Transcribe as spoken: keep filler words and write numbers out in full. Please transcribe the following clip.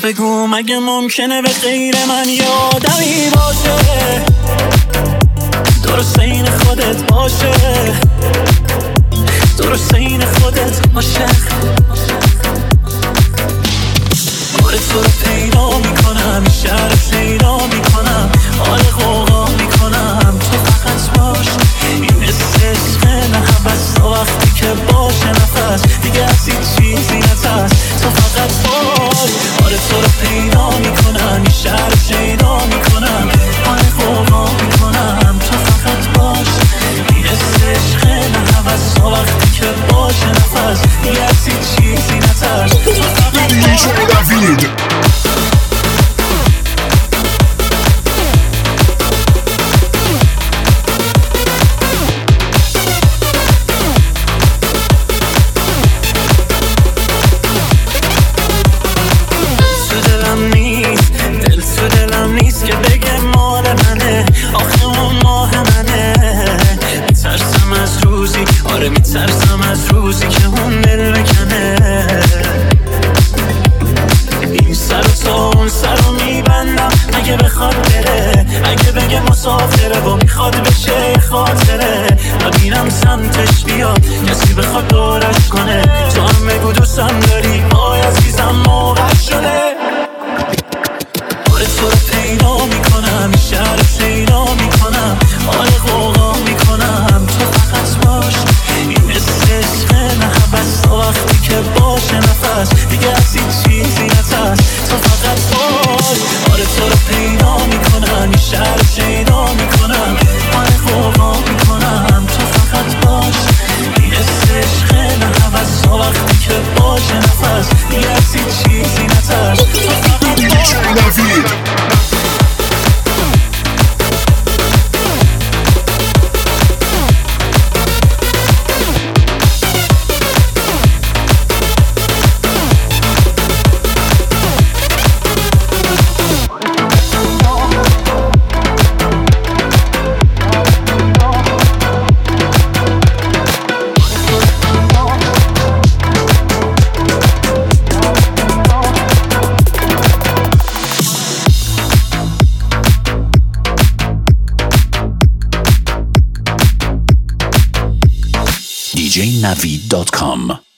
بگو مگه ممکنه به غیر من یه آدمی باشه درست این خودت باشه درست این خودت باشه آره تو رو پیدا میکنم شهر پیدا میکنم آره غوغا میکنم تو فقط باش این عشق نه حوث تا وقتی که باشه نفس دیگه از این چیزی نترس تو فقط باش آره تو رو پیدا میکنم شهر پیدا میکنم آره غوغا میکنم تو فقط باش این عشق نه حوث تا وقتی که باشه نفس دیگه از این چیزی نترس تو فقط باش که بگه مال منه آخه اون ماه منه میترسم از روزی آره میترسم از روزی که اون دل بکنه این سر و تا اون سر رو میبندم اگه بخواد بره اگه بگه مسافره و میخواد بشه خاطره نبینم سمتش بیاد کسی بخواد دورش کنه تو هم بگو دوستم داری آی عزیزم موقع شده آره تو رو پیدا میکنم شهر پیدا میکنم آره غوغا میکنم تو فقط باش این عشق نه حوث تا وقتی که باشه نفس دیگه از این چیزی نترس تو فقط باش آره تو رو پیدا میکنم شهر پیدا میکنم آره غوغا میکنم تو فقط باش این عشق نه حوث تا وقتی که باشه نفس دیگه از این چیزی نترس تو فقط باش دی جی navid dot com